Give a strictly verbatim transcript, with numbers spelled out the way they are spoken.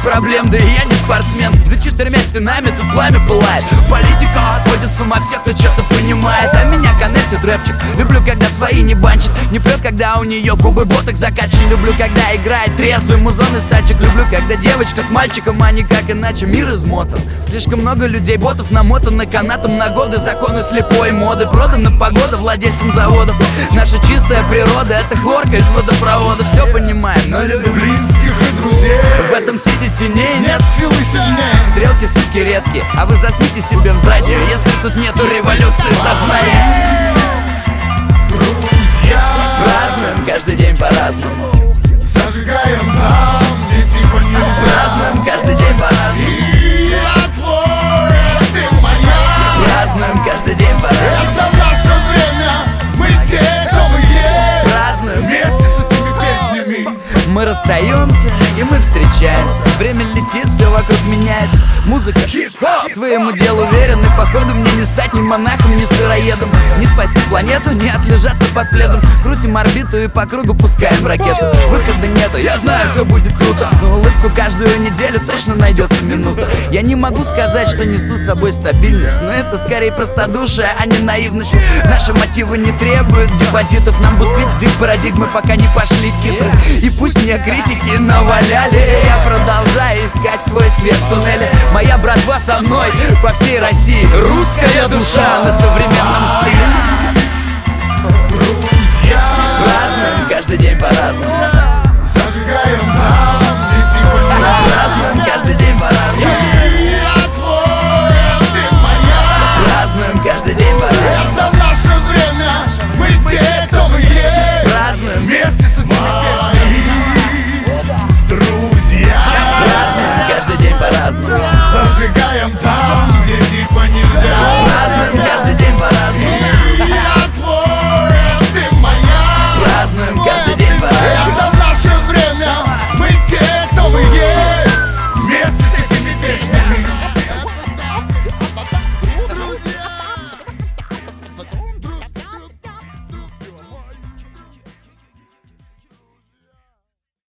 проблем, да и я не спортсмен. За четырьмя стенами тут пламя пылает. Политика сводит с ума всех, кто что-то понимает. А меня коннектит рэпчик. Люблю, когда свои не банчит. Не прет, когда у нее губы боток закачан. Люблю, когда играет трезвый музон из тачек. Люблю, когда девочка с мальчиком, а никак иначе. Мир измотан. Слишком много людей, ботов намотаны канатом на годы. Законы слепой моды. Продана погода владельцам заводов. Наша чистая природа — это хлорка из водопровода. Все понимаем, но любим близких и друзей. В этом свете теней нет силы сильнее. Стрелки, суки, редкие, а вы заткните себе в заднюю, если тут нету революции сознания. Друзья, празднуем каждый день по-разному. Зажигаем там, где типа нельзя. Празднуем каждый день по-разному. И я твой, а ты моя. Празднуем каждый день по-разному. Это наше время, мы те, кто мы есть. Празднуем вместе с этими песнями. Мы расстаемся, и мы встречаемся. Время летит, все вокруг меняется. Музыка хип-хоп, своему делу верен. И походу мне не стать ни монахом, ни сыроедом. Не спасти планету, не отлежаться под пледом. Крутим орбиту и по кругу пускаем ракету. Выхода нету, я знаю, все будет круто. Но улыбку каждую неделю точно найдется минута. Я не могу сказать, что несу с собой стабильность, но это скорее простодушие, а не наивность. Наши мотивы не требуют депозитов. Нам бы сбить сдвиг парадигмы, пока не пошли титры. И пусть мне критики наваляли, я продолжаю искать свой свет в туннеле. Моя братва со мной по всей России. Русская душа на современном стиле. Друзья, празднуем каждый день по-разному. Зажигаем там, где типа нельзя. Празднуем каждый день по-разному. Я твой, а ты моя. Празднуем каждый день по-разному. Это наше время, мы те, кто мы есть. Празднуем вместе с этими песнями. Друзья, празднуем каждый день по-разному. зажигаем там, где типа нельзя.